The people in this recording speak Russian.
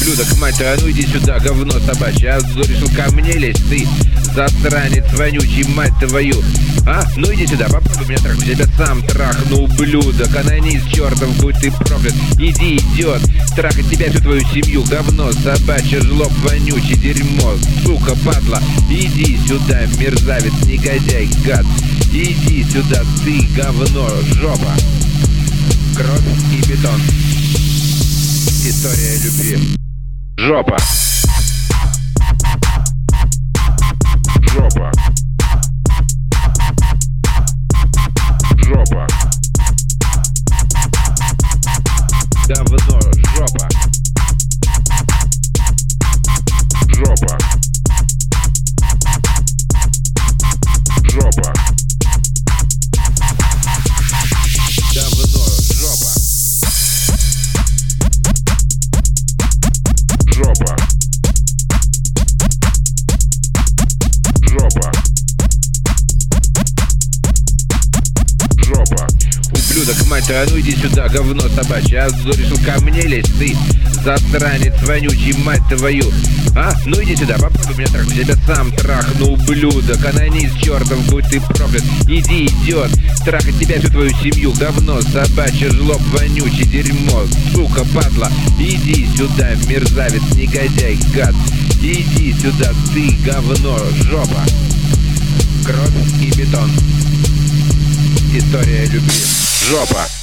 ублюдок, мать твою, а ну иди сюда, говно собачье. А решил ко мне лезть, ты засранец вонючий, мать твою. А? Ну иди сюда, попробуй меня трахнуть. Я тебя сам трахну, ублюдок. Анонис чертов, будь ты проклят. Иди, идиот, трахать тебя, всю твою семью. Говно собачье, жлоб вонючий, дерьмо, сука, падла. Иди сюда, мерзавец, негодяй, гад. Иди сюда, ты говно, жопа. Кровь и бетон. История любви. Жопа. Жопа. Жопа. Говно, жопа. Жопа. Жопа. Говно, жопа. Жопа. Жопа. Жопа. Ублюдок, мать твою, а ну иди сюда, говно собачье. А решил ко мне лезть, ты засранец вонючий, мать твою. А? Ну иди сюда, попробуй меня трахнуть. Я тебя сам трахну, ублюдок. Анонис чертов, будь ты проклят. Иди, идиот, трахать тебя, всю твою семью. Говно собачье, жлоб вонючий, дерьмо, сука, падла. Иди сюда, мерзавец, негодяй, гад. Иди сюда, ты говно, жопа. Кровь и бетон. История любви. Жопа.